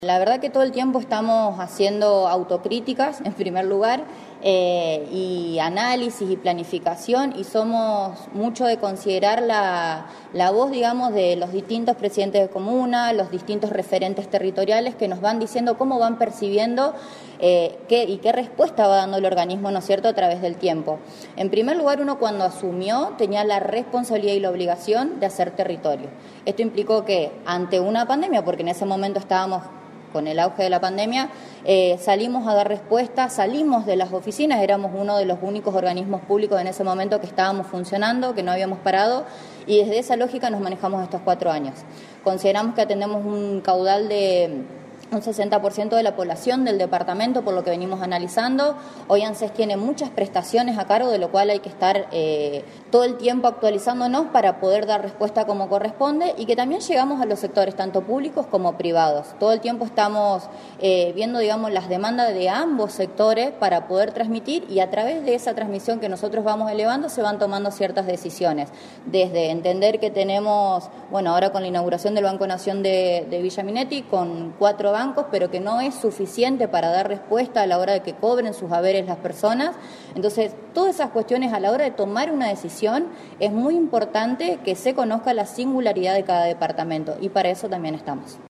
La verdad que todo el tiempo estamos haciendo autocríticas, en primer lugar, y análisis y planificación, y somos mucho de considerar la voz, digamos, de los distintos presidentes de comuna, los distintos referentes territoriales que nos van diciendo cómo van percibiendo qué respuesta va dando el organismo, ¿no es cierto?, a través del tiempo. En primer lugar, uno cuando asumió tenía la responsabilidad y la obligación de hacer territorio. Esto implicó que ante una pandemia, porque en ese momento estábamos con el auge de la pandemia, salimos a dar respuesta, salimos de las oficinas, éramos uno de los únicos organismos públicos en ese momento que estábamos funcionando, que no habíamos parado, y desde esa lógica nos manejamos estos 4 años. Consideramos que atendemos un caudal de un 60% de la población del departamento, por lo que venimos analizando. Hoy ANSES tiene muchas prestaciones a cargo, de lo cual hay que estar todo el tiempo actualizándonos para poder dar respuesta como corresponde, y que también llegamos a los sectores tanto públicos como privados. Todo el tiempo estamos viendo, digamos, las demandas de ambos sectores para poder transmitir, y a través de esa transmisión que nosotros vamos elevando se van tomando ciertas decisiones, desde entender que tenemos, bueno, ahora con la inauguración del Banco Nación de Villa Minetti, con 4 bancos, pero que no es suficiente para dar respuesta a la hora de que cobren sus haberes las personas. Entonces, todas esas cuestiones a la hora de tomar una decisión es muy importante que se conozca la singularidad de cada departamento, y para eso también estamos.